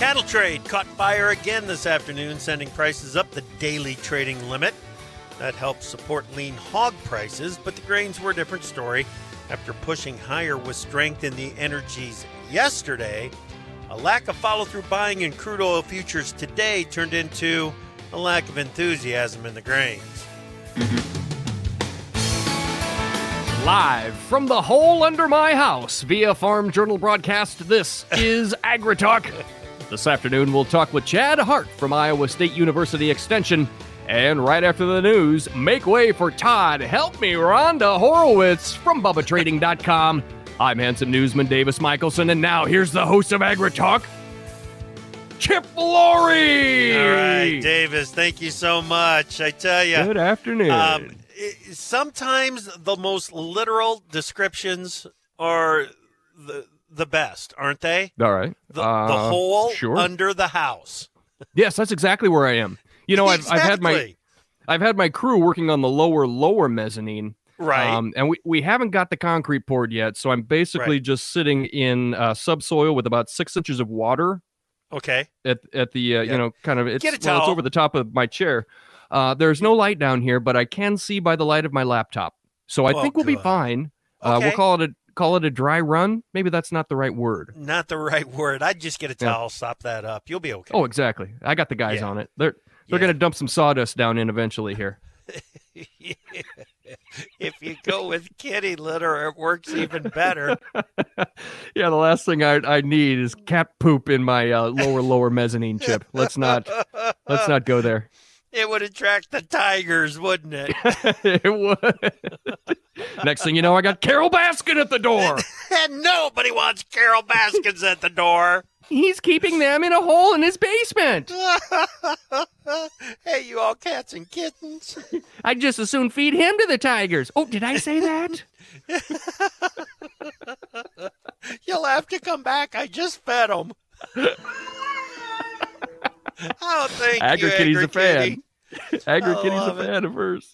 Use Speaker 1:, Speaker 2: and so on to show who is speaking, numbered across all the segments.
Speaker 1: cattle trade caught fire again this afternoon, sending prices up the daily trading limit. That helped support lean hog prices, but the grains were a different story. After pushing higher with strength in the energies yesterday, a lack of follow-through buying in crude oil futures today turned into a lack of enthusiasm in the grains.
Speaker 2: Live from the hole under my house via Farm Journal broadcast, this is AgriTalk. This afternoon, we'll talk with Chad Hart from Iowa State University Extension. And right after the news, make way for Todd Help Me Rhonda Horowitz from BubbaTrading.com. I'm handsome newsman Davis Michelson, and now here's the host of AgriTalk, Chip Flory.
Speaker 1: All right, Davis, thank you so much. I tell you.
Speaker 2: Good afternoon.
Speaker 1: Sometimes the most literal descriptions are the best, aren't they?
Speaker 2: All right.
Speaker 1: The hole
Speaker 2: sure.
Speaker 1: under the house.
Speaker 2: Yes, that's exactly where I am. You know,
Speaker 1: Exactly.
Speaker 2: I've had my crew working on the lower mezzanine.
Speaker 1: Right.
Speaker 2: And we haven't got the concrete poured yet, so I'm basically just sitting in subsoil with about 6 inches of water.
Speaker 1: Okay.
Speaker 2: At the you know, kind of it's over the top of my chair. There's no light down here, but I can see by the light of my laptop. So I think we'll be fine.
Speaker 1: Okay.
Speaker 2: We'll call it a dry run. Maybe that's not the right word.
Speaker 1: Not the right word. I'd just get a towel, sop that up. You'll be okay.
Speaker 2: Oh, exactly. I got the guys on it. They're going to dump some sawdust down in eventually here.
Speaker 1: If you go with kitty litter, it works even better.
Speaker 2: Yeah, the last thing I need is cat poop in my lower mezzanine, Chip. Let's not go there.
Speaker 1: It would attract the tigers, wouldn't it?
Speaker 2: It would. Next thing you know, I got Carol Baskin at the door.
Speaker 1: And nobody wants Carol Baskins at the door.
Speaker 2: He's keeping them in a hole in his basement.
Speaker 1: Hey, you all cats and kittens.
Speaker 2: I'd just as soon feed him to the tigers. Oh, did I say that?
Speaker 1: You'll have to come back. I just fed them. Oh, thank
Speaker 2: Agri-Kitty's
Speaker 1: you,
Speaker 2: a fan.
Speaker 1: Agri-Kitty.
Speaker 2: Agri-Kitty's a fan of hers.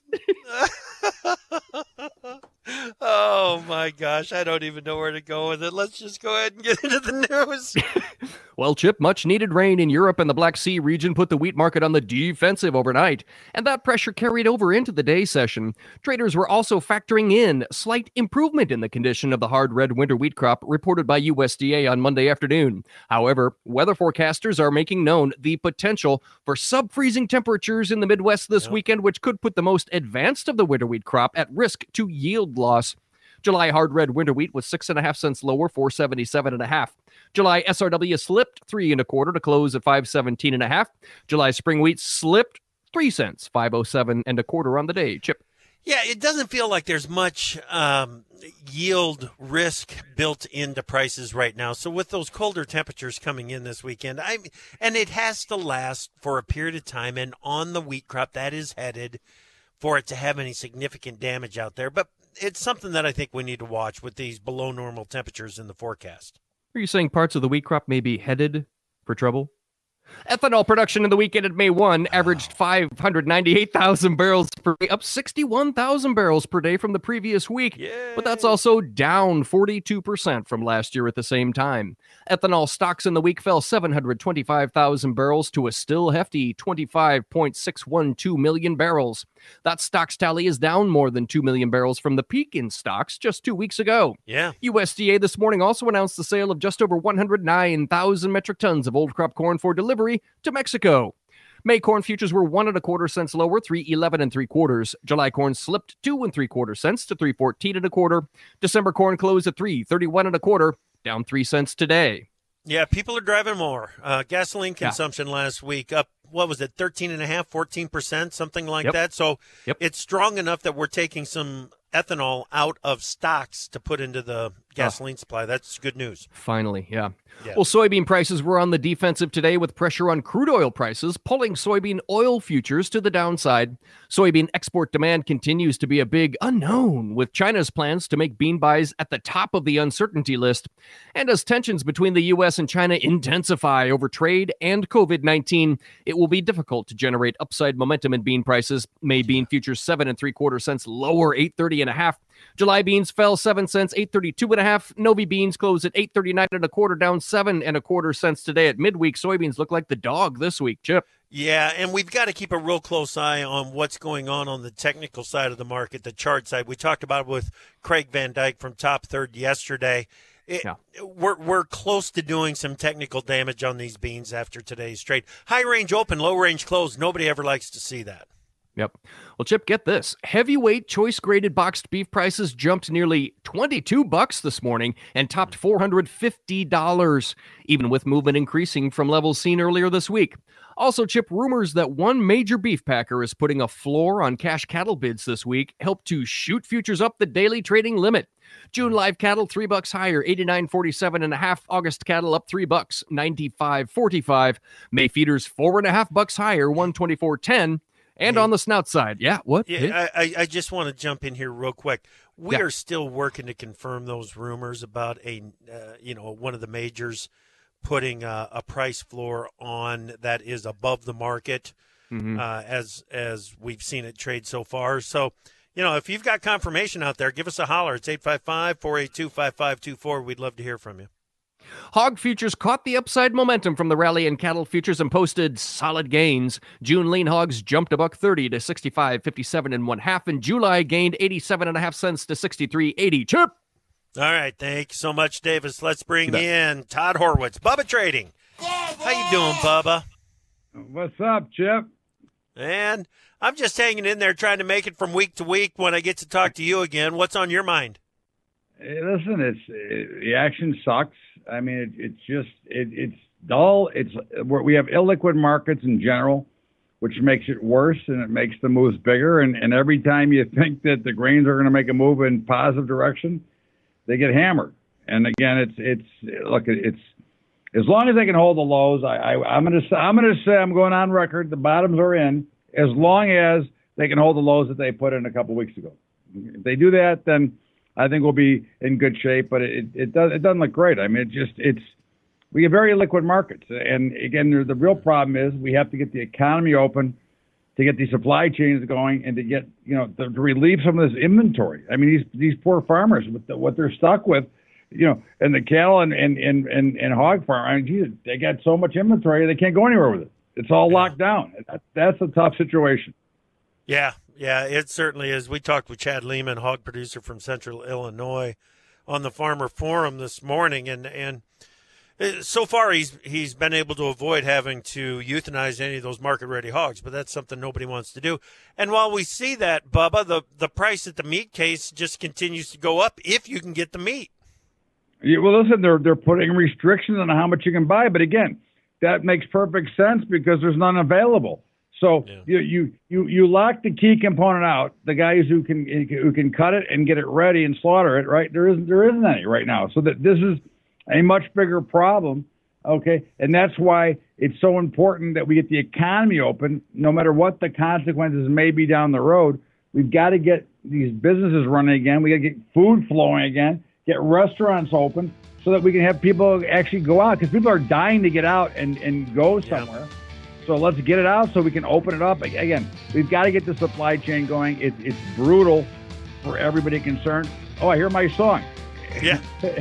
Speaker 1: Oh, my gosh. I don't even know where to go with it. Let's just go ahead and get into the news.
Speaker 2: Well, Chip, much-needed rain in Europe and the Black Sea region put the wheat market on the defensive overnight, and that pressure carried over into the day session. Traders were also factoring in slight improvement in the condition of the hard red winter wheat crop reported by USDA on Monday afternoon. However, weather forecasters are making known the potential for sub-freezing temperatures in the Midwest this weekend, which could put the most advanced of the winter wheat crop at risk to yield loss. July hard red winter wheat was 6.5 cents lower, 477.5. July SRW slipped 3 1/4 to close at 517.5. July spring wheat slipped 3 cents, 507 1/4 on the day. Chip.
Speaker 1: Yeah, it doesn't feel like there's much yield risk built into prices right now. So with those colder temperatures coming in this weekend, and it has to last for a period of time, and on the wheat crop that is headed for it to have any significant damage out there. But it's something that I think we need to watch with these below normal temperatures in the forecast.
Speaker 2: Are you saying parts of the wheat crop may be headed for trouble? Ethanol production in the weekend at May 1 averaged 598,000 barrels per day, up 61,000 barrels per day from the previous week.
Speaker 1: Yay.
Speaker 2: But that's also down 42% from last year at the same time. Ethanol stocks in the week fell 725,000 barrels to a still hefty 25.612 million barrels. That stocks tally is down more than 2 million barrels from the peak in stocks just 2 weeks ago.
Speaker 1: Yeah.
Speaker 2: USDA this morning also announced the sale of just over 109,000 metric tons of old crop corn for delivery to Mexico. May corn futures were 1 1/4 cents lower, 3.11 3/4. July corn slipped 2 3/4 cents to 3.14 1/4. December corn closed at 3.31 1/4, down 3 cents today.
Speaker 1: Yeah, people are driving more. Gasoline consumption last week up, what was it, 13.5%, 14%, something like that. So it's strong enough that we're taking some ethanol out of stocks to put into the gasoline supply. That's good news.
Speaker 2: Finally, yeah. Well, soybean prices were on the defensive today with pressure on crude oil prices, pulling soybean oil futures to the downside. Soybean export demand continues to be a big unknown, with China's plans to make bean buys at the top of the uncertainty list. And as tensions between the U.S. and China intensify over trade and COVID-19, it will be difficult to generate upside momentum in bean prices. May bean futures 7 3/4 cents lower, 8.30 1/2. July beans fell 7 cents, 8.32.5. Novi beans closed at 8.39 1/4, down 7 1/4 cents today at midweek. Soybeans look like the dog this week, Chip.
Speaker 1: Yeah, and we've got to keep a real close eye on what's going on the technical side of the market, the chart side. We talked about it with Craig Van Dyke from Top Third yesterday. We're close to doing some technical damage on these beans after today's trade. High range open, low range close. Nobody ever likes to see that.
Speaker 2: Yep. Well, Chip, get this. Heavyweight choice graded boxed beef prices jumped nearly $22 this morning and topped $450, even with movement increasing from levels seen earlier this week. Also, Chip, rumors that one major beef packer is putting a floor on cash cattle bids this week help to shoot futures up the daily trading limit. June live cattle $3 higher, 89.47.5. August cattle up $3, 95.45. May feeders $4.50 higher, 124.10. And on the snout side, what?
Speaker 1: Yeah, I just want to jump in here real quick. We are still working to confirm those rumors about one of the majors putting a price floor on that is above the market, as we've seen it trade so far. So, if you've got confirmation out there, give us a holler. It's 855-482-5524. We'd love to hear from you.
Speaker 2: Hog futures caught the upside momentum from the rally in cattle futures and posted solid gains. June lean hogs jumped $1.30 to 65.57 1/2, and July gained 87.5 cents to 63.80. Chip.
Speaker 1: All right, thanks so much, Davis. Let's bring in Todd Horwitz, Bubba Trading. How you doing, Bubba?
Speaker 3: What's up, Chip?
Speaker 1: And I'm just hanging in there trying to make it from week to week when I get to talk to you again. What's on your mind?
Speaker 3: Hey, listen, the action sucks. I mean, it's dull. We have illiquid markets in general, which makes it worse, and it makes the moves bigger. And every time you think that the grains are going to make a move in positive direction, they get hammered. And again, it's as long as they can hold the lows. I'm going to say I'm going on record. The bottoms are in as long as they can hold the lows that they put in a couple weeks ago. If they do that, then I think we'll be in good shape, but it doesn't look great. I mean, we have very liquid markets, and again, the real problem is we have to get the economy open to get the supply chains going and to get to relieve some of this inventory. I mean, these poor farmers with what they're stuck with, and the cattle and hog farm. I mean, geez, they got so much inventory they can't go anywhere with it. It's all locked down. That's a tough situation.
Speaker 1: Yeah, it certainly is. We talked with Chad Lehman, hog producer from Central Illinois, on the Farmer Forum this morning, and so far he's been able to avoid having to euthanize any of those market-ready hogs, but that's something nobody wants to do. And while we see that, Bubba, the price at the meat case just continues to go up if you can get the meat.
Speaker 3: Yeah, well, listen, they're putting restrictions on how much you can buy, but again, that makes perfect sense because there's none available. So you lock the key component out, the guys who can cut it and get it ready and slaughter it, right? There isn't any right now. So that this is a much bigger problem, okay? And that's why it's so important that we get the economy open, no matter what the consequences may be down the road. We've got to get these businesses running again. We got to get food flowing again, get restaurants open so that we can have people actually go out, because people are dying to get out and go somewhere. Yep. So let's get it out so we can open it up. Again, we've got to get the supply chain going. It's brutal for everybody concerned. Oh, I hear my song.
Speaker 1: Yeah,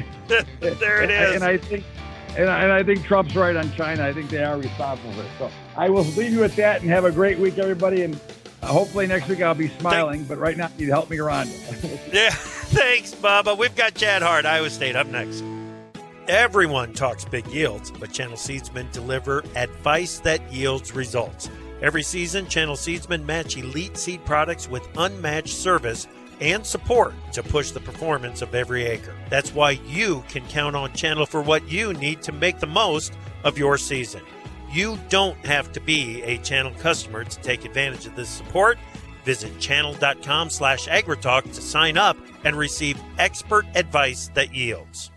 Speaker 1: there it is.
Speaker 3: And I think Trump's right on China. I think they are responsible for it. So I will leave you with that and have a great week, everybody. And hopefully next week I'll be smiling. But right now, you help me around.
Speaker 1: Yeah, thanks, Bubba. We've got Chad Hart, Iowa State, up next. Everyone talks big yields, but Channel Seedsmen deliver advice that yields results. Every season, Channel Seedsmen match elite seed products with unmatched service and support to push the performance of every acre. That's why you can count on Channel for what you need to make the most of your season. You don't have to be a Channel customer to take advantage of this support. Visit channel.com/agritalk to sign up and receive expert advice that yields.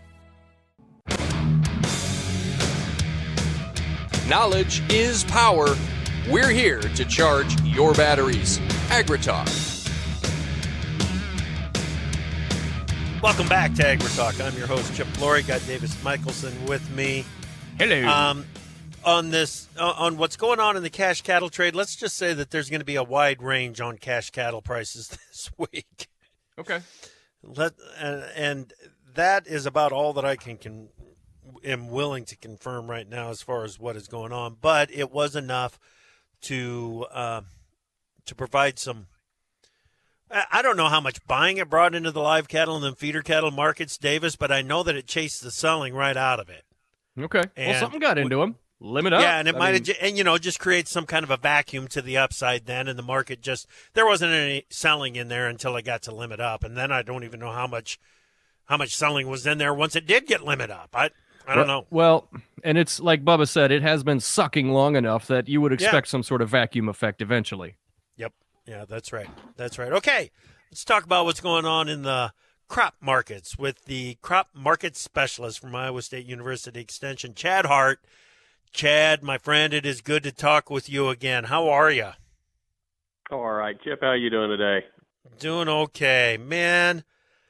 Speaker 4: Knowledge is power. We're here to charge your batteries. AgriTalk.
Speaker 1: Welcome back to AgriTalk. I'm your host, Chip Flory. Got Davis Michelson with me.
Speaker 2: Hello.
Speaker 1: On what's going on in the cash cattle trade, let's just say that there's going to be a wide range on cash cattle prices this week.
Speaker 2: Okay.
Speaker 1: And that is about all that I am willing to confirm right now as far as what is going on. But it was enough to provide some. I don't know how much buying it brought into the live cattle and then feeder cattle markets, Davis, but I know that it chased the selling right out of it.
Speaker 2: Okay.
Speaker 1: And
Speaker 2: well, something got into them. Limit up.
Speaker 1: Yeah, and it might have, and just create some kind of a vacuum to the upside then, and the market there wasn't any selling in there until it got to limit up, and then I don't even know how much selling was in there once it did get limit up. I don't know.
Speaker 2: Well, and it's like Bubba said, it has been sucking long enough that you would expect some sort of vacuum effect eventually.
Speaker 1: Yep. Yeah, that's right. That's right. Okay, let's talk about what's going on in the crop markets with the crop market specialist from Iowa State University Extension, Chad Hart. Chad, my friend, it is good to talk with you again. How are you?
Speaker 5: All right, Chip, how are you doing today?
Speaker 1: Doing okay, man.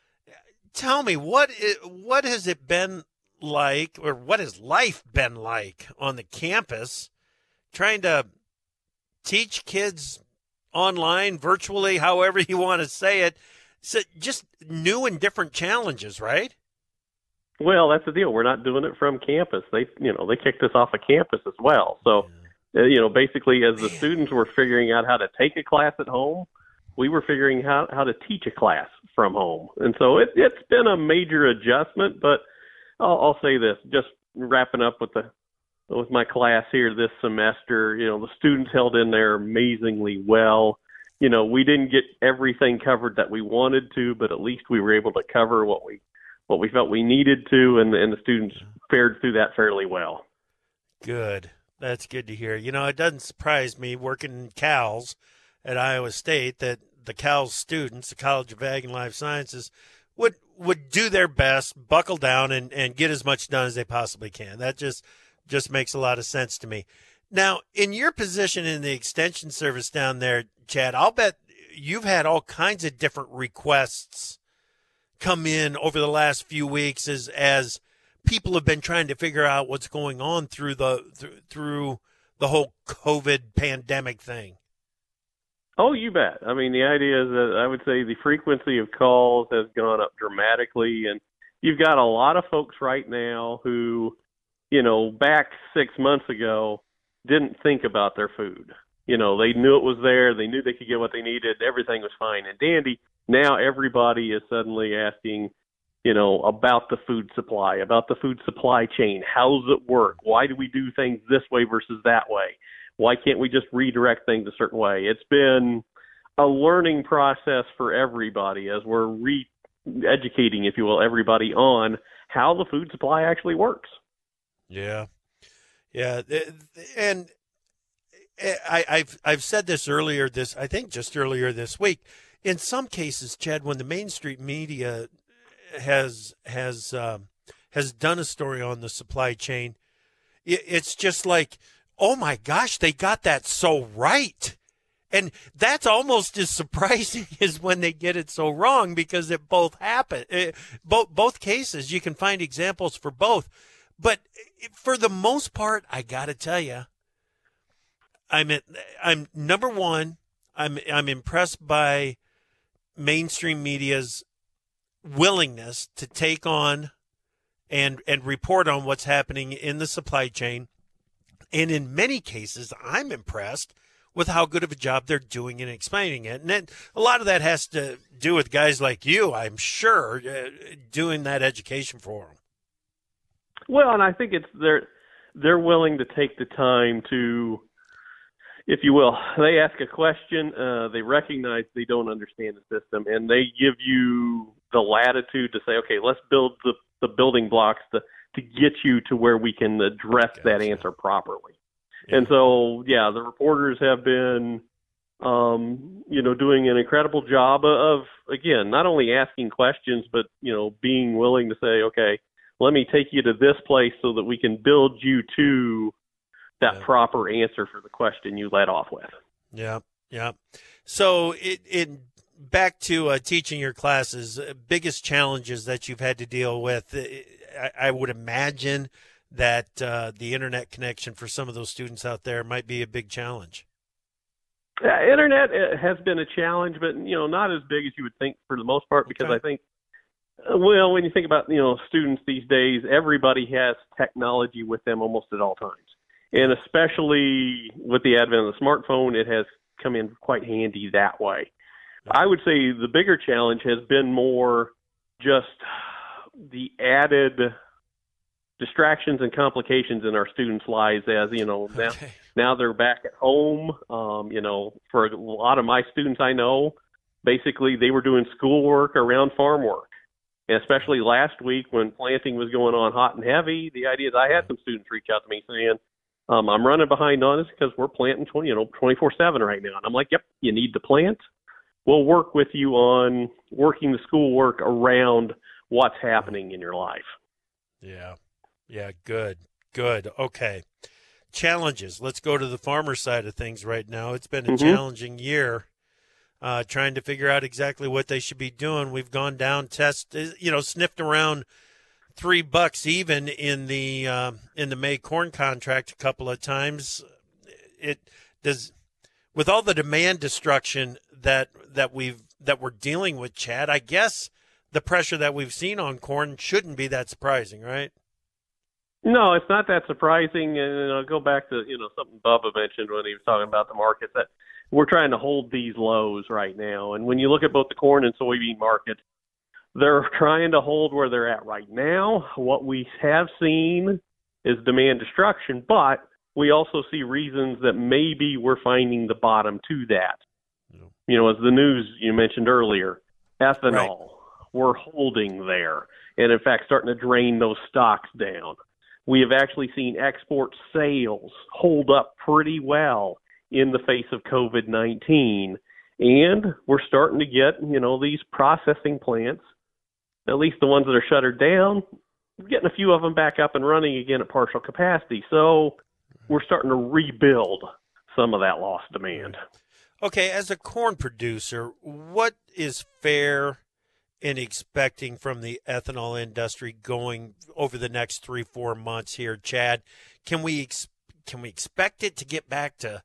Speaker 1: Tell me, what has it been like, or what has life been like on the campus, trying to teach kids online, virtually, however you want to say it? So just new and different challenges, right?
Speaker 5: Well, that's the deal. We're not doing it from campus. They kicked us off of campus as well. So, basically, as the students were figuring out how to take a class at home, we were figuring out how to teach a class from home. And so it's been a major adjustment. But I'll say this: just wrapping up with my class here this semester, the students held in there amazingly well. We didn't get everything covered that we wanted to, but at least we were able to cover what we felt we needed to, and the students fared through that fairly well.
Speaker 1: Good. That's good to hear. It doesn't surprise me working in CALS at Iowa State that the CALS students, the College of Ag and Life Sciences, would do their best, buckle down, and get as much done as they possibly can. That just makes a lot of sense to me. Now, in your position in the extension service down there, Chad, I'll bet you've had all kinds of different requests come in over the last few weeks as people have been trying to figure out what's going on through the whole COVID pandemic thing.
Speaker 5: Oh, you bet. I mean, the idea is that I would say the frequency of calls has gone up dramatically, and you've got a lot of folks right now who, back 6 months ago, didn't think about their food. They knew it was there. They knew they could get what they needed. Everything was fine and dandy. Now everybody is suddenly asking, about the food supply chain. How does it work? Why do we do things this way versus that way? Why can't we just redirect things a certain way? It's been a learning process for everybody as we're re-educating, if you will, everybody on how the food supply actually works.
Speaker 1: Yeah. Yeah. And I've said this earlier, I think just earlier this week. In some cases, Chad, when the mainstream media has done a story on the supply chain, it's just like, oh my gosh, they got that so right. And that's almost as surprising as when they get it so wrong, because it both happen. Both cases, you can find examples for both. But for the most part, I got to tell you, I'm number one, I'm impressed by mainstream media's willingness to take on and report on what's happening in the supply chain. And in many cases, I'm impressed with how good of a job they're doing in explaining it. And then a lot of that has to do with guys like you, I'm sure, doing that education for them.
Speaker 5: Well, and I think they're willing to take the time to, if you will, they ask a question, they recognize they don't understand the system, and they give you the latitude to say, okay, let's build the building blocks to get you to where we can address that answer properly. Yeah. And so, the reporters have been, doing an incredible job of, again, not only asking questions, but, being willing to say, okay, let me take you to this place so that we can build you to that proper answer for the question you led off with.
Speaker 1: Yeah, yeah. So back to teaching your classes, biggest challenges that you've had to deal with, I would imagine that the internet connection for some of those students out there might be a big challenge.
Speaker 5: Internet has been a challenge, but not as big as you would think for the most part, because I think Well, when you think about, students these days, everybody has technology with them almost at all times. And especially with the advent of the smartphone, it has come in quite handy that way. I would say the bigger challenge has been more just the added distractions and complications in our students' lives as, now they're back at home. For a lot of my students I know, basically they were doing schoolwork around farm work. And especially last week when planting was going on hot and heavy, the idea is I had some students reach out to me saying, I'm running behind on this because we're planting 24/7 right now. And I'm like, yep, you need to plant. We'll work with you on working the schoolwork around what's happening in your life.
Speaker 1: Yeah. Yeah. Good. Okay. Challenges. Let's go to the farmer side of things right now. It's been a challenging year. Trying to figure out exactly what they should be doing. We've gone down, sniffed around $3 even in the May corn contract a couple of times. With all the demand destruction that we're dealing with, Chad, I guess the pressure that we've seen on corn shouldn't be that surprising, right?
Speaker 5: No, it's not that surprising. And I'll go back to, something Bubba mentioned when he was talking about the markets, that we're trying to hold these lows right now. And when you look at both the corn and soybean markets, they're trying to hold where they're at right now. What we have seen is demand destruction, but we also see reasons that maybe we're finding the bottom to that. Yeah. As the news you mentioned earlier, ethanol, right, we're holding there. And in fact, starting to drain those stocks down. We have actually seen export sales hold up pretty well in the face of COVID-19. And we're starting to get, these processing plants, at least the ones that are shuttered down, getting a few of them back up and running again at partial capacity. So we're starting to rebuild some of that lost demand.
Speaker 1: Okay, as a corn producer, what is fair in expecting from the ethanol industry going over the next 3-4 months here, Chad? Can we expect it to get back to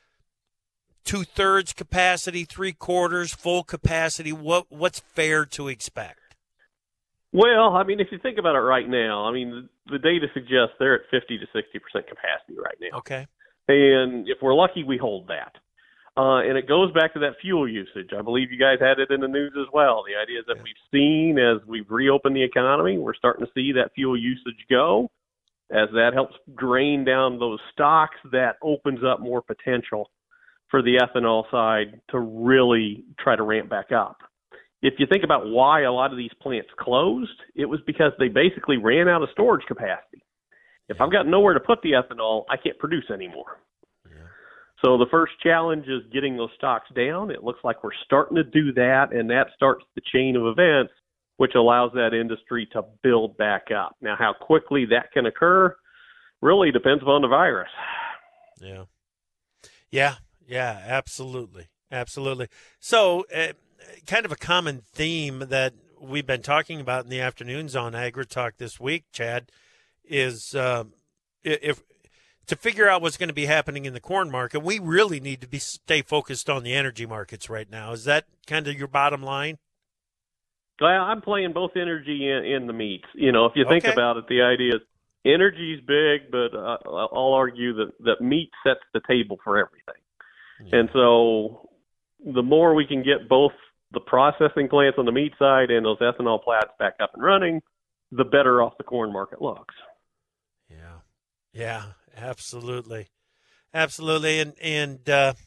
Speaker 1: 2/3 capacity, 3/4, full capacity? What's fair to expect?
Speaker 5: Well, if you think about it right now, the data suggests they're at 50 to 60% capacity right now.
Speaker 1: Okay.
Speaker 5: And if we're lucky, we hold that. And it goes back to that fuel usage. I believe you guys had it in the news as well. The idea is that we've seen, as we've reopened the economy, we're starting to see that fuel usage go. As that helps drain down those stocks, that opens up more potential for the ethanol side to really try to ramp back up. If you think about why a lot of these plants closed, it was because they basically ran out of storage capacity. If I've got nowhere to put the ethanol, I can't produce anymore. Yeah. So the first challenge is getting those stocks down. It looks like we're starting to do that, and that starts the chain of events, which allows that industry to build back up. Now, how quickly that can occur really depends upon the virus.
Speaker 1: Yeah, absolutely. So, kind of a common theme that we've been talking about in the afternoons on AgriTalk this week, Chad, is if to figure out what's going to be happening in the corn market, we really need to stay focused on the energy markets right now. Is that kind of your bottom line?
Speaker 5: Well, I'm playing both energy and the meats. If you think about it, the idea is energy's big, but I'll argue that meat sets the table for everything. Yeah. And so the more we can get both the processing plants on the meat side and those ethanol plants back up and running, the better off the corn market looks.
Speaker 1: Yeah, absolutely. And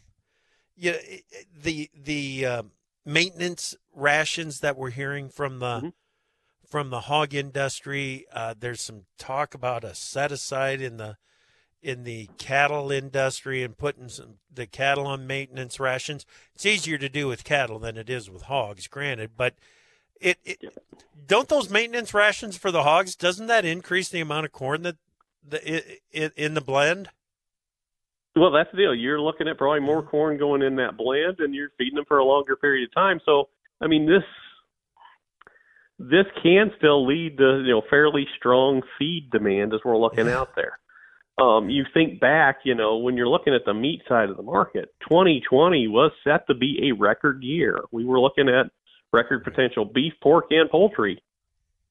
Speaker 1: the maintenance rations that we're hearing from the hog industry, there's some talk about a set aside in the cattle industry and putting the cattle on maintenance rations. It's easier to do with cattle than it is with hogs, granted, but don't those maintenance rations for the hogs, doesn't that increase the amount of corn that in the blend?
Speaker 5: Well, that's the deal. You're looking at probably more corn going in that blend, and you're feeding them for a longer period of time. So, this can still lead to fairly strong feed demand as we're looking out there. You think back, when you're looking at the meat side of the market, 2020 was set to be a record year. We were looking at record potential beef, pork, and poultry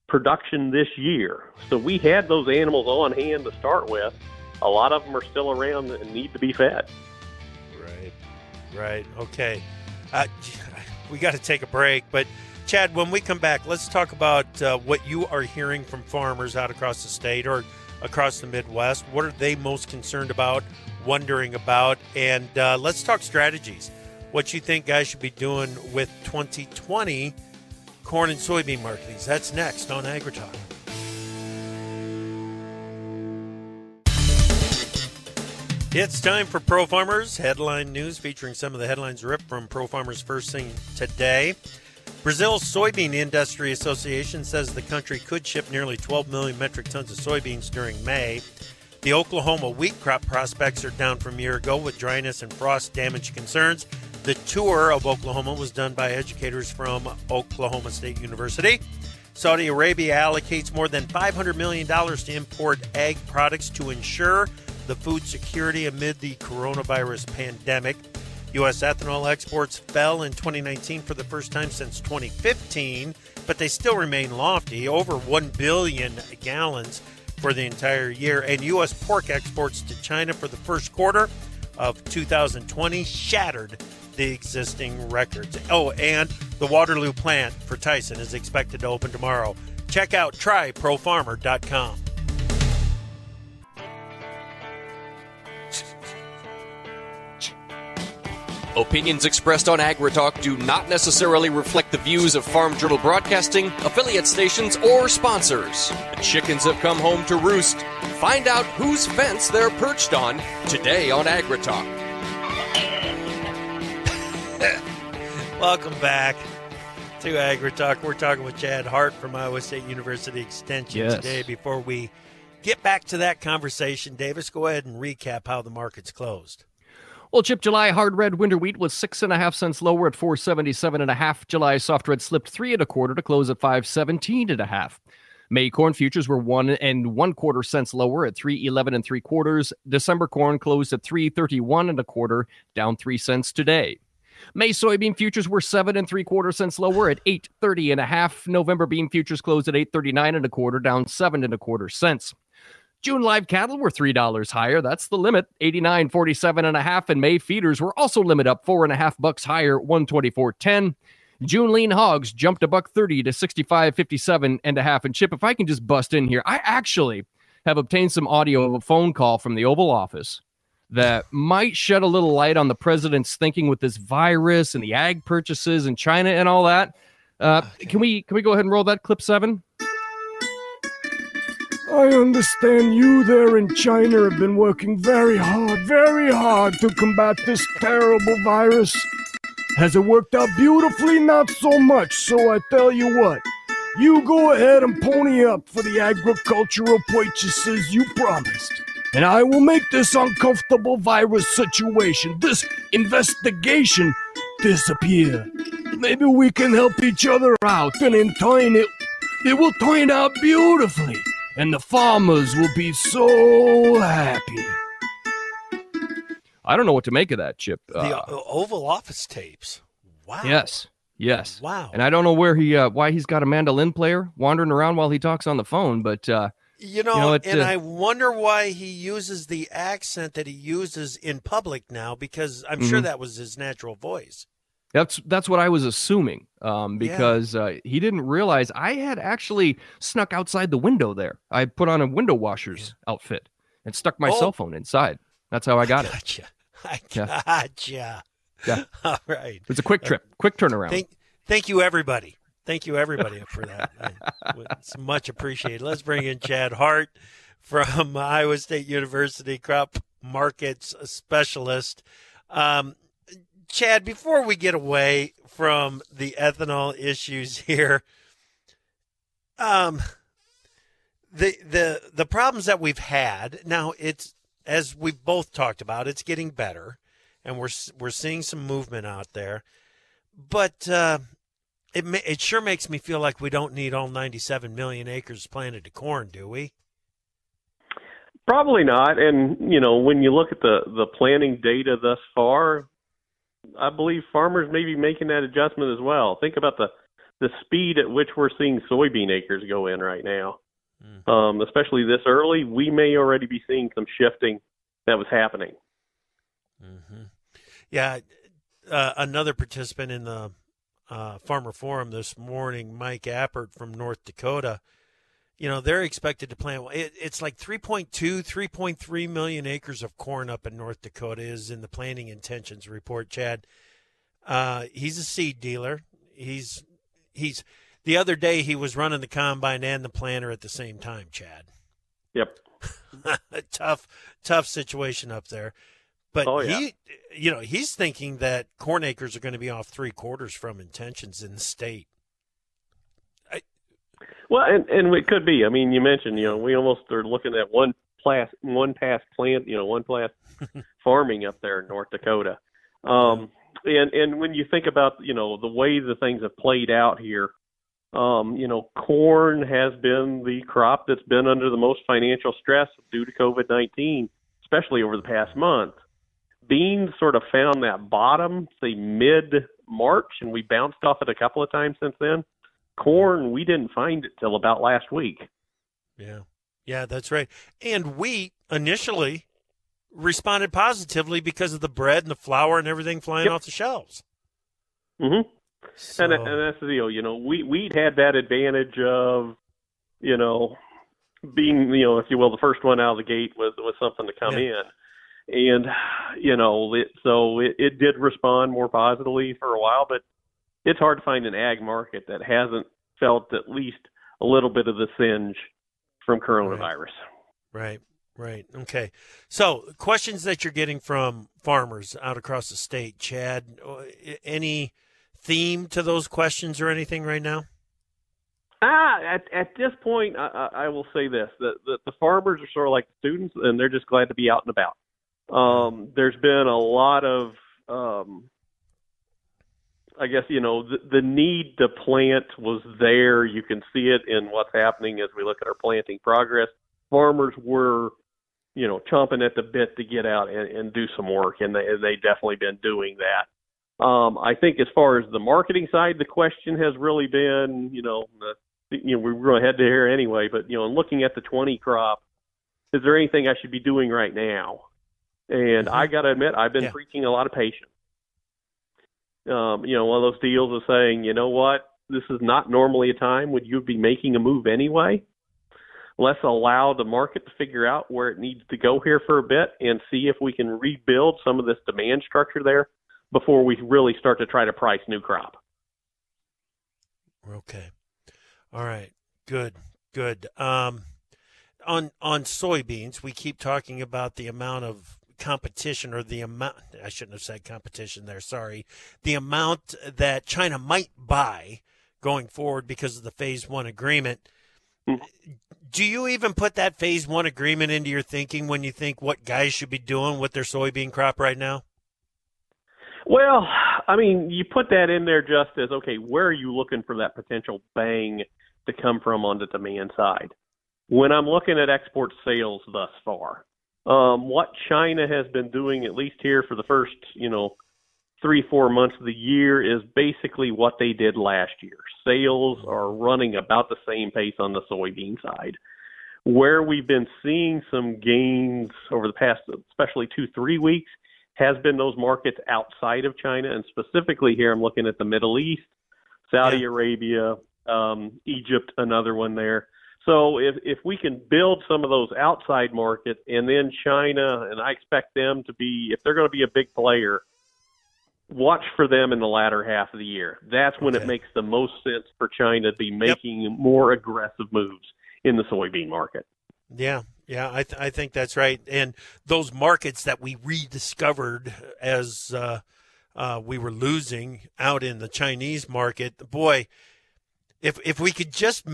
Speaker 5: production this year. So we had those animals on hand to start with. A lot of them are still around and need to be fed.
Speaker 1: Right. Okay. We got to take a break, but Chad, when we come back, let's talk about what you are hearing from farmers out across the state or across the Midwest. What are they most concerned about, wondering about? And let's talk strategies. What you think guys should be doing with 2020 corn and soybean marketings. That's next on AgriTalk. It's time for Pro Farmers Headline News, featuring some of the headlines ripped from Pro Farmers first thing today. Brazil's Soybean Industry Association says the country could ship nearly 12 million metric tons of soybeans during May. The Oklahoma wheat crop prospects are down from a year ago with dryness and frost damage concerns. The tour of Oklahoma was done by educators from Oklahoma State University. Saudi Arabia allocates more than $500 million to import ag products to ensure the food security amid the coronavirus pandemic. U.S. ethanol exports fell in 2019 for the first time since 2015, but they still remain lofty, over 1 billion gallons for the entire year. And U.S. pork exports to China for the first quarter of 2020 shattered the existing records. Oh, and the Waterloo plant for Tyson is expected to open tomorrow. Check out tryprofarmer.com.
Speaker 4: Opinions expressed on AgriTalk do not necessarily reflect the views of Farm Journal Broadcasting, affiliate stations, or sponsors. The chickens have come home to roost. Find out whose fence they're perched on today on AgriTalk.
Speaker 1: Welcome back to AgriTalk. We're talking with Chad Hart from Iowa State University Extension today. Before we get back to that conversation, Davis, go ahead and recap how the market's closed.
Speaker 2: Well, Chip, July hard red winter wheat was 6.5 cents lower at $477.5. July soft red slipped 3 1/4 to close at $517.5. May corn futures were 1 1/4 cents lower at $311 3/4. December corn closed at $331 1/4, down 3 cents today. May soybean futures were 7 3/4 cents lower at $830.5. November bean futures closed at $839 1/4, down 7 1/4 cents. June live cattle were $3 higher. That's the limit, $89.47.5. And May feeders were also limit up $4.50 higher, $124.10. June lean hogs jumped $1.30 to $65.57.5. And Chip, if I can just bust in here, I actually have obtained some audio of a phone call from the Oval Office that might shed a little light on the president's thinking with this virus and the ag purchases in China and all that. Can we go ahead and roll that clip 7?
Speaker 6: I understand you there in China have been working very hard to combat this terrible virus. Has it worked out beautifully? Not so much, so I tell you what. You go ahead and pony up for the agricultural purchases you promised, and I will make this uncomfortable virus situation, this investigation, disappear. Maybe we can help each other out, and in time it will turn out beautifully. And the farmers will be so happy.
Speaker 2: I don't know what to make of that, Chip.
Speaker 1: The Oval Office tapes. Wow.
Speaker 2: Yes.
Speaker 1: Wow.
Speaker 2: And I don't know why he's got a mandolin player wandering around while he talks on the phone, but I wonder why he uses the accent that he uses in public now, because I'm sure that was his natural voice. That's what I was assuming, because he didn't realize I had actually snuck outside the window there. I put on a window washer's outfit and stuck my cell phone inside. That's how I got it.
Speaker 1: I gotcha.
Speaker 2: Yeah.
Speaker 1: All right.
Speaker 2: It's a quick trip, quick turnaround.
Speaker 1: Thank you, everybody. Thank you, everybody, for that. It's much appreciated. Let's bring in Chad Hart from Iowa State University, crop markets specialist. Chad, before we get away from the ethanol issues here, the problems that we've had now, it's, as we've both talked about, it's getting better, and we're seeing some movement out there, but it sure makes me feel like we don't need all 97 million acres planted to corn, do we?
Speaker 5: Probably not. And when you look at the planting data thus far, I believe farmers may be making that adjustment as well. Think about the the speed at which we're seeing soybean acres go in right now, especially this early, we may already be seeing some shifting that was happening.
Speaker 1: Mm-hmm. Yeah, another participant in the Farmer Forum this morning, Mike Appert from North Dakota, they're expected to plant. It's like 3.3 million acres of corn up in North Dakota is in the planting intentions report, Chad. He's a seed dealer. He's the other day he was running the combine and the planter at the same time, Chad.
Speaker 5: Yep.
Speaker 1: Tough situation up there. But he's thinking that corn acres are going to be off 3/4 from intentions in the state.
Speaker 5: Well, and it could be. I mean, you mentioned, we almost are looking at one pass farming up there in North Dakota. And when you think about, the way the things have played out here, corn has been the crop that's been under the most financial stress due to COVID-19, especially over the past month. Beans sort of found that bottom, say mid-March, and we bounced off it a couple of times since then. Corn, we didn't find it till about last week.
Speaker 1: Yeah, that's right. And wheat initially responded positively because of the bread and the flour and everything flying off the shelves.
Speaker 5: Mm-hmm. So. And that's the deal. Wheat had that advantage of, being, if you will, the first one out of the gate was something to come in. And, it did respond more positively for a while, but it's hard to find an ag market that hasn't felt at least a little bit of the singe from coronavirus.
Speaker 1: Right. Okay. So questions that you're getting from farmers out across the state, Chad, any theme to those questions or anything right now?
Speaker 5: At this point, I will say this, that the farmers are sort of like the students, and they're just glad to be out and about. There's been a lot of, I guess, the need to plant was there. You can see it in what's happening as we look at our planting progress. Farmers were, chomping at the bit to get out and do some work, and they definitely been doing that. I think as far as the marketing side, the question has really been, we're going to head to here anyway, but, looking at the 20 crop, is there anything I should be doing right now? And I got to admit, I've been preaching a lot of patience. One of those deals of saying, you know what, this is not normally a time when you'd be making a move anyway. Let's allow the market to figure out where it needs to go here for a bit and see if we can rebuild some of this demand structure there before we really start to try to price new crop.
Speaker 1: Okay. All right. Good. On soybeans, we keep talking about the amount of competition, or the amount, I shouldn't have said competition there, sorry, the amount that China might buy going forward because of the Phase 1 agreement. Do you even put that Phase 1 agreement into your thinking when you think what guys should be doing with their soybean crop right now?
Speaker 5: Well, I mean, you put that in there just as, okay, where are you looking for that potential bang to come from on the demand side? When I'm looking at export sales thus far, what China has been doing, at least here for the first, 3-4 months of the year, is basically what they did last year. Sales are running about the same pace on the soybean side. Where we've been seeing some gains over the past, especially 2-3 weeks, has been those markets outside of China, and specifically here I'm looking at the Middle East, Saudi Arabia, Egypt, another one there. So if we can build some of those outside markets, and then China, and I expect them to be, if they're going to be a big player, watch for them in the latter half of the year. That's when it makes the most sense for China to be making more aggressive moves in the soybean market.
Speaker 1: Yeah, I think that's right. And those markets that we rediscovered as we were losing out in the Chinese market, boy, if we could just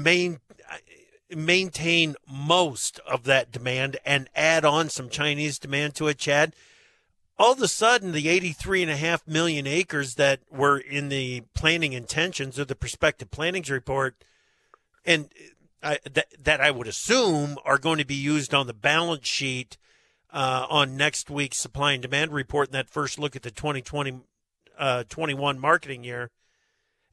Speaker 1: maintain most of that demand and add on some Chinese demand to it, Chad, all of a sudden the 83.5 million acres that were in the planning intentions or the prospective plannings report, and that I would assume are going to be used on the balance sheet on next week's supply and demand report in that first look at the 2020-21 marketing year.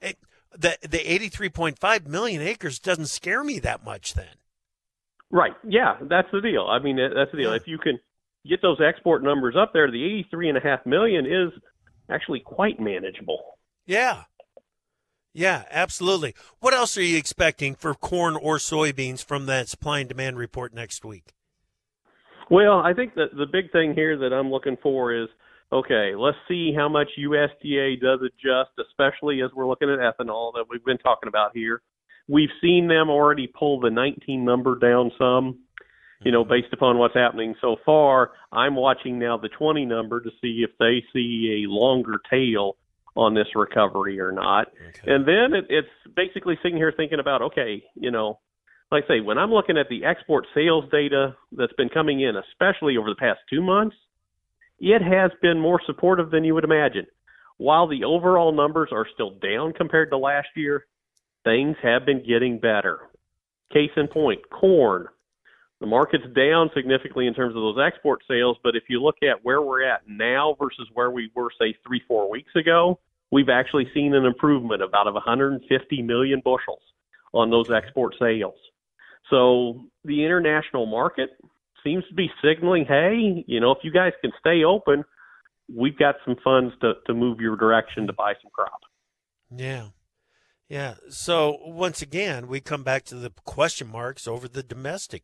Speaker 1: the 83.5 million acres doesn't scare me that much then.
Speaker 5: Right. Yeah, that's the deal. I mean, that's the deal.
Speaker 1: Yeah.
Speaker 5: If you can get those export numbers up there, the 83.5 million is actually quite manageable.
Speaker 1: Yeah. Yeah, absolutely. What else are you expecting for corn or soybeans from that supply and demand report next week?
Speaker 5: Well, I think that the big thing here that I'm looking for is, okay, let's see how much USDA does adjust, especially as we're looking at ethanol that we've been talking about here. We've seen them already pull the 19 number down some, based upon what's happening so far. I'm watching now the 20 number to see if they see a longer tail on this recovery or not.
Speaker 1: Okay.
Speaker 5: And then it's basically sitting here thinking about, okay, like I say, when I'm looking at the export sales data that's been coming in, especially over the past 2 months, it has been more supportive than you would imagine. While the overall numbers are still down compared to last year, things have been getting better. Case in point, corn. The market's down significantly in terms of those export sales, but if you look at where we're at now versus where we were, say, 3-4 weeks ago, we've actually seen an improvement of about 150 million bushels on those export sales. So the international market seems to be signaling, hey, if you guys can stay open, we've got some funds to move your direction to buy some crop.
Speaker 1: Yeah. Yeah. So once again, we come back to the question marks over the domestic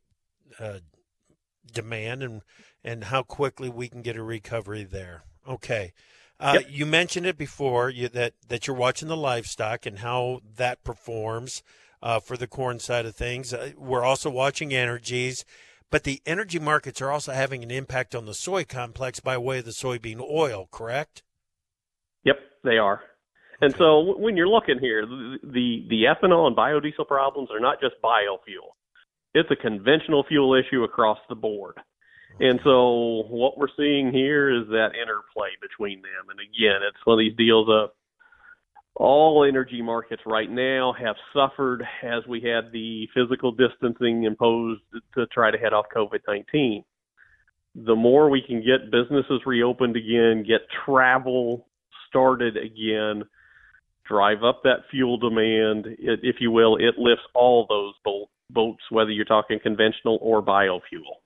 Speaker 1: demand and how quickly we can get a recovery there. Okay.
Speaker 5: Yep.
Speaker 1: You mentioned it before that you're watching the livestock and how that performs for the corn side of things. We're also watching energies, but the energy markets are also having an impact on the soy complex by way of the soybean oil, correct?
Speaker 5: Yep, they are. And so when you're looking here, the ethanol and biodiesel problems are not just biofuel. It's a conventional fuel issue across the board. And so what we're seeing here is that interplay between them. And again, it's one of these deals of all energy markets right now have suffered as we had the physical distancing imposed to try to head off COVID-19. The more we can get businesses reopened again, get travel started again, drive up that fuel demand, if you will, it lifts all those boats, whether you're talking conventional or biofuel.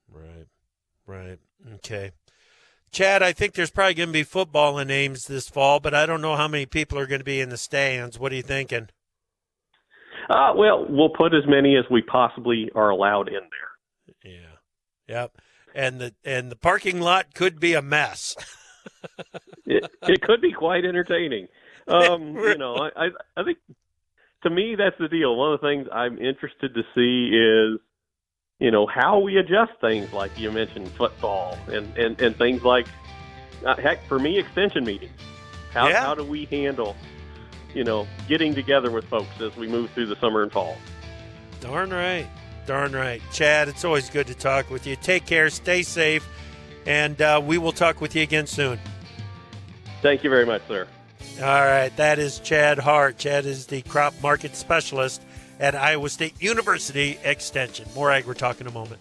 Speaker 1: Right. Okay. Chad, I think there's probably going to be football in Ames this fall, but I don't know how many people are going to be in the stands. What are you thinking?
Speaker 5: Well, we'll put as many as we possibly are allowed in there.
Speaker 1: Yeah. Yep. And the parking lot could be a mess.
Speaker 5: It could be quite entertaining. I think to me that's the deal. One of the things I'm interested to see is, how we adjust things like you mentioned, football and things like, heck, for me, extension meetings. How do we handle, getting together with folks as we move through the summer and fall?
Speaker 1: Darn right. Chad, it's always good to talk with you. Take care, stay safe, and we will talk with you again soon.
Speaker 5: Thank you very much, sir.
Speaker 1: All right, that is Chad Hart. Chad is the crop market specialist at Iowa State University Extension. More Agri Talk in a moment.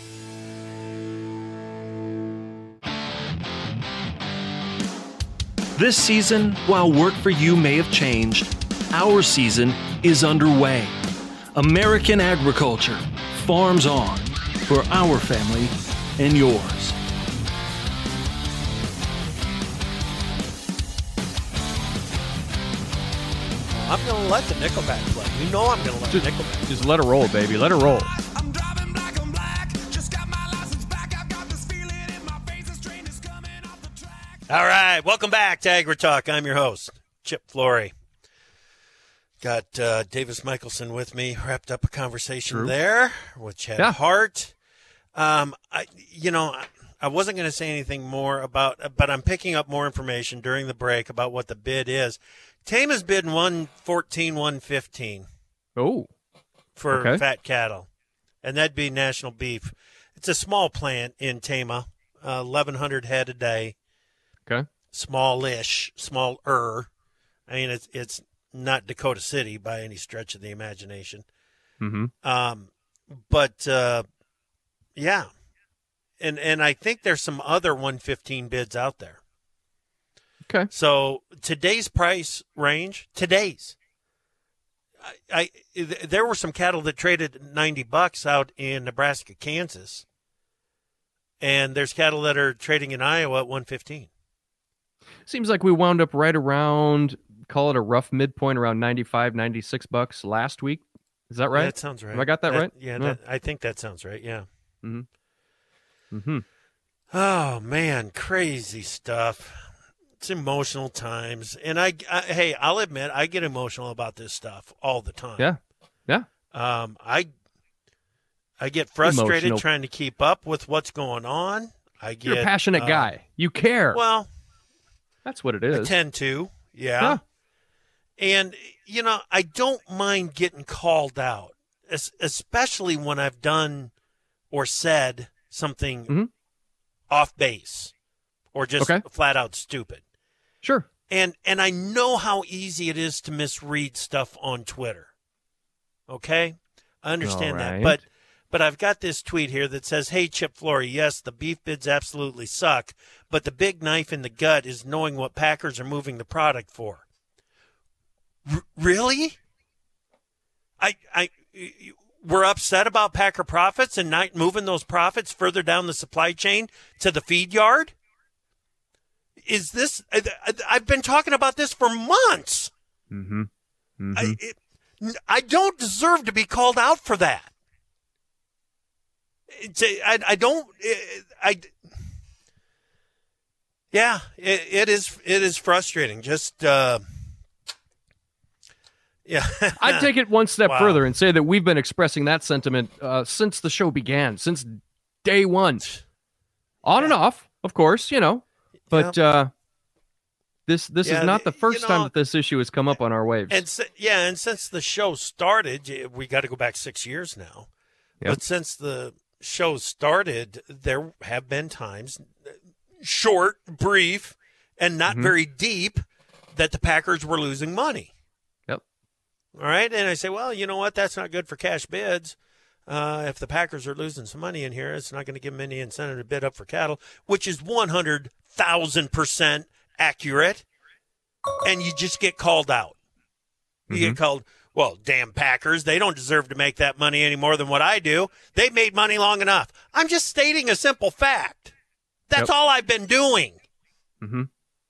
Speaker 7: This season, while work for you may have changed, our season is underway. American agriculture, farms on, for our family and yours.
Speaker 1: I'm going to let the Nickelback play. You know I'm going to let Nickelback.
Speaker 2: Just let it roll, baby. Let it roll.
Speaker 1: All right. Welcome back to Agri Talk. I'm your host, Chip Flory. Got Davis Michelson with me. Wrapped up a conversation there with Chad Hart. I wasn't going to say anything more about, but I'm picking up more information during the break about what the bid is. Tama's bidding $114, $115.
Speaker 2: Oh,
Speaker 1: for fat cattle, and that'd be National Beef. It's a small plant in Tama, 1,100 head a day.
Speaker 2: Okay,
Speaker 1: smaller. I mean, it's not Dakota City by any stretch of the imagination.
Speaker 2: Mm-hmm.
Speaker 1: But yeah, and I think there's some other 115 bids out there.
Speaker 2: Okay.
Speaker 1: So today's price range, there were some cattle that traded at $90 out in Nebraska, Kansas, and there's cattle that are trading in Iowa at $115.
Speaker 2: Seems like we wound up right around, call it a rough midpoint, around $95-$96 last week. Is that right?
Speaker 1: Yeah, that sounds right.
Speaker 2: Have I got that right?
Speaker 1: Yeah, I think that sounds right. Yeah.
Speaker 2: Mm-hmm.
Speaker 1: Oh man, crazy stuff. It's emotional times, and hey, I'll admit I get emotional about this stuff all the time.
Speaker 2: Yeah.
Speaker 1: I get frustrated
Speaker 2: Emotional.
Speaker 1: trying to keep up with what's going on.
Speaker 2: You're a passionate guy. You care.
Speaker 1: Well,
Speaker 2: that's what it
Speaker 1: I
Speaker 2: is.
Speaker 1: tend to, yeah. And I don't mind getting called out, especially when I've done or said something off base or just flat out stupid.
Speaker 2: Sure.
Speaker 1: And I know how easy it is to misread stuff on Twitter. Okay? I understand that. But I've got this tweet here that says, "Hey, Chip Flory, yes, the beef bids absolutely suck, but the big knife in the gut is knowing what packers are moving the product for." Really? We're upset about packer profits and not moving those profits further down the supply chain to the feed yard? Is this? I've been talking about this for months. I don't deserve to be called out for that. I don't. Yeah, it is frustrating. Just yeah.
Speaker 2: I'd take it one step further and say that we've been expressing that sentiment since the show began, since day one, on and off, of course, But this is not the first time that this issue has come up on our waves.
Speaker 1: And since the show started, we got to go back 6 years now. Yep. But since the show started, there have been times, short, brief, and not very deep, that the Packers were losing money.
Speaker 2: Yep.
Speaker 1: All right, and I say, well, you know what? That's not good for cash bids. If the Packers are losing some money in here, it's not going to give them any incentive to bid up for cattle, which is 100,000% accurate, and you just get called out. You get called, well, damn Packers, they don't deserve to make that money any more than what I do. They've made money long enough. I'm just stating a simple fact. That's all I've been doing. And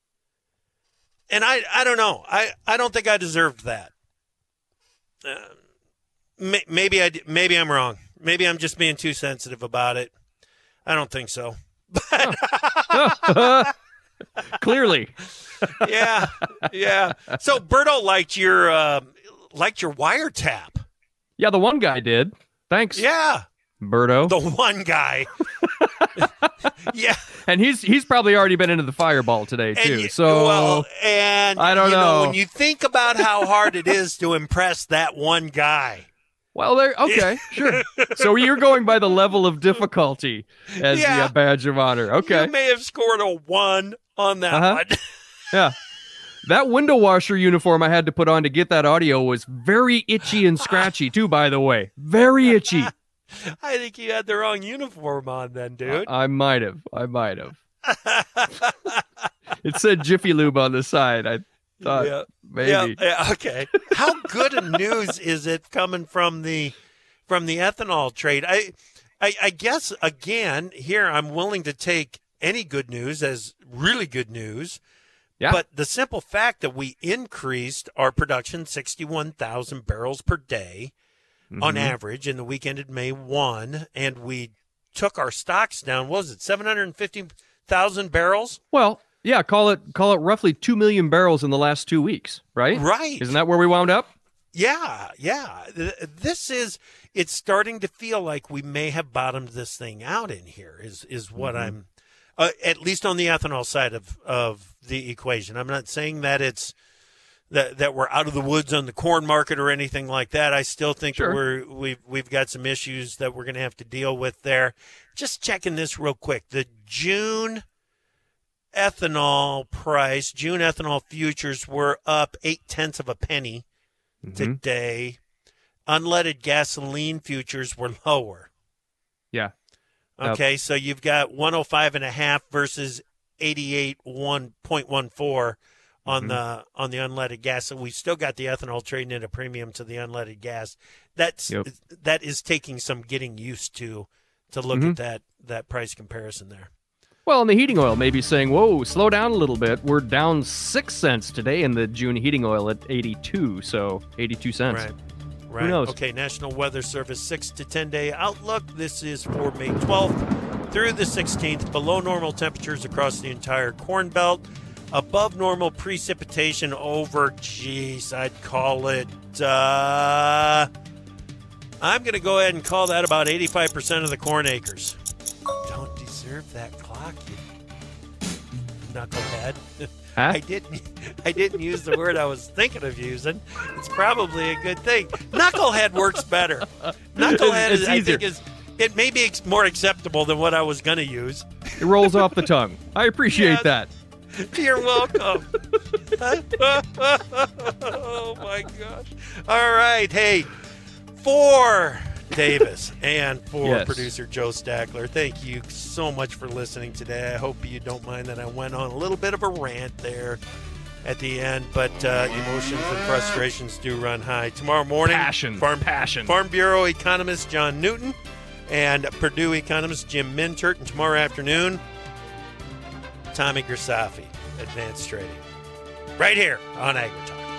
Speaker 1: I don't know. I don't think I deserved that. Maybe I'm wrong. Maybe I'm just being too sensitive about it. I don't think so.
Speaker 2: Clearly.
Speaker 1: Yeah. So Berto liked your wiretap.
Speaker 2: Yeah, the one guy did. Thanks.
Speaker 1: Yeah.
Speaker 2: Berto.
Speaker 1: The one guy. Yeah.
Speaker 2: And he's probably already been into the fireball today too. I don't know.
Speaker 1: When you think about how hard it is to impress that one guy.
Speaker 2: Well, okay, sure. So you're going by the level of difficulty as the badge of honor. Okay.
Speaker 1: You may have scored a 1 on that one.
Speaker 2: Yeah. That window washer uniform I had to put on to get that audio was very itchy and scratchy too, by the way. Very itchy.
Speaker 1: I think you had the wrong uniform on then, dude.
Speaker 2: I might have. It said Jiffy Lube on the side. I thought maybe.
Speaker 1: Yeah, okay. How good a news is it coming from the ethanol trade? I guess, again, here I'm willing to take any good news as really good news.
Speaker 2: Yeah.
Speaker 1: But the simple fact that we increased our production 61,000 barrels per day on average in the week ended May 1, and we took our stocks down, what was it, 750,000 barrels?
Speaker 2: Well, yeah, call it roughly 2 million barrels in the last 2 weeks, right?
Speaker 1: Right.
Speaker 2: Isn't that where we wound up?
Speaker 1: Yeah. It's starting to feel like we may have bottomed this thing out in here is what I'm, at least on the ethanol side of the equation. I'm not saying that it's, that we're out of the woods on the corn market or anything like that. I still think that we've got some issues that we're going to have to deal with there. Just checking this real quick. The June ethanol price, June ethanol futures were up 0.8 of a penny today. Unleaded gasoline futures were lower.
Speaker 2: Yeah.
Speaker 1: Okay, so you've got 105.5 versus 88.14 on the unleaded gas. So we've still got the ethanol trading at a premium to the unleaded gas. That is taking some getting used to look at that price comparison there.
Speaker 2: Well, and the heating oil may be saying, whoa, slow down a little bit. We're down 6 cents today in the June heating oil at 82, so 82 cents.
Speaker 1: Right.
Speaker 2: Who knows?
Speaker 1: Okay, National Weather Service 6 to 10-day outlook. This is for May 12th through the 16th. Below normal temperatures across the entire Corn Belt. Above normal precipitation over, I'd call it, I'm going to go ahead and call that about 85% of the corn acres. Don't deserve that clock, you knucklehead.
Speaker 2: Huh?
Speaker 1: I didn't use the word I was thinking of using. It's probably a good thing. Knucklehead works better. Knucklehead I think it may be more acceptable than what I was going to use.
Speaker 2: It rolls off the tongue. I appreciate that.
Speaker 1: You're welcome. Oh my gosh. All right. Hey, for Davis and for producer Joe Stackler, thank you so much for listening today. I hope you don't mind that I went on a little bit of a rant there at the end, but emotions and frustrations do run high. Tomorrow morning, Farm Bureau economist John Newton and Purdue economist Jim Mintert, and tomorrow afternoon, Tommy Grisafi, Advanced Trading, right here on AgriTalk.